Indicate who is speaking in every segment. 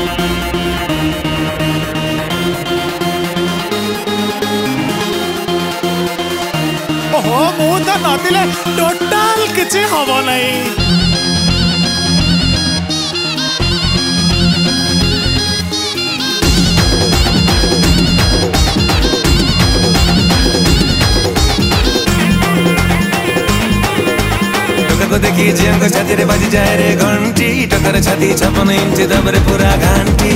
Speaker 1: ओहो मु तो नदिले टोटाल किछि हबो नहीं।
Speaker 2: देखी जियांको छाती रे बाजी जाए रे घंटी टकर छाती 56 इंच दबरे पूरा घंटी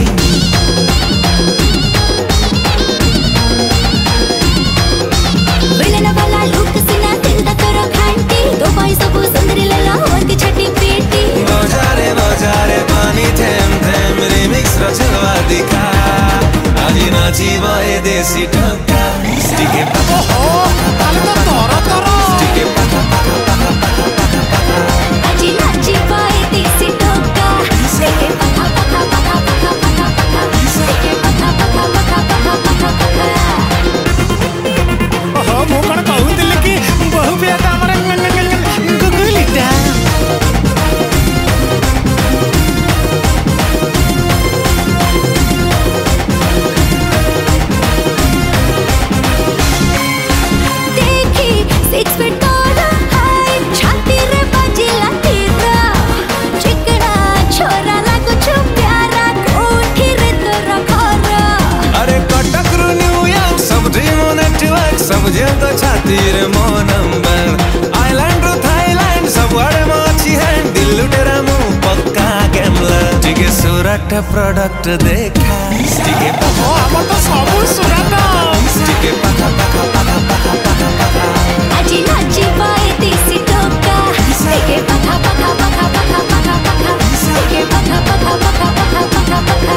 Speaker 3: विलन वाला लुक सिना तिंदा तोरो घंटी दो पैसा को सुंदरी लला और की छठी पेटी
Speaker 2: बजारे पानी थेम थेम रिमिक्स रचवा दिखा आज नाची बाए देसी टक्का स्टिके
Speaker 1: ओहो काल तो तोरा तोरा
Speaker 2: स्टिके पका पका पका पका पका
Speaker 3: आज नाची बाए देसी टक्का स्टिके पका पका पका पका पका पका स्टिके पका पका पका पका पका
Speaker 1: ओहो मु कोन कहउतिल कि बहु बेटा हमर गुगुलिटा
Speaker 2: सब तो छाती रे मो नंबर आइलैंड रो थाईलैंड सब वाड़े मो अच्छी है दिल लुटेरा मु पक्का गैम्बलर ठीक सूरत प्रोडक्ट देखा ठीक है
Speaker 1: ओ हमर तो सब सुरत
Speaker 2: ठीक है पका पका पका पका पका पका
Speaker 3: आज नाची बाए देसी टोका ठीक है पका पका पका पका पका पका ठीक है पका पका पका पका पका पका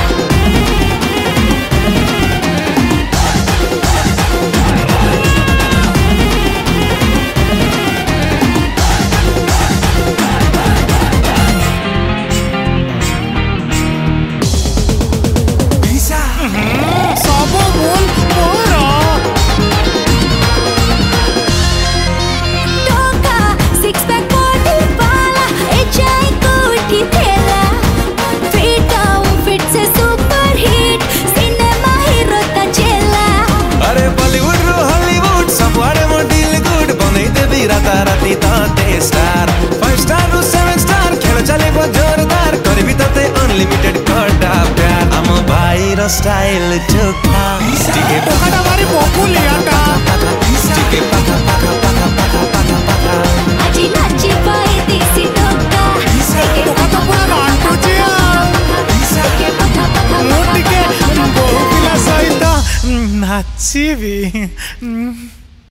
Speaker 2: राती ताते स्टार 5 स्टार रू 7 स्टार खेल चले वो जोरदार करबी तते अनलिमिटेड करदा प्यार हम भाई रो स्टाइल चोखा स्टिके
Speaker 1: पकाटा मारी बकुलियाटा
Speaker 2: स्टिके पका पका पका पका पका पका
Speaker 3: आज नाची बाए देसी टोका स्टिके
Speaker 1: पकाटा पूरा गांटो जिया
Speaker 3: स्टिके पका पका
Speaker 1: मोटिके बहु पिला सहित नाचिबी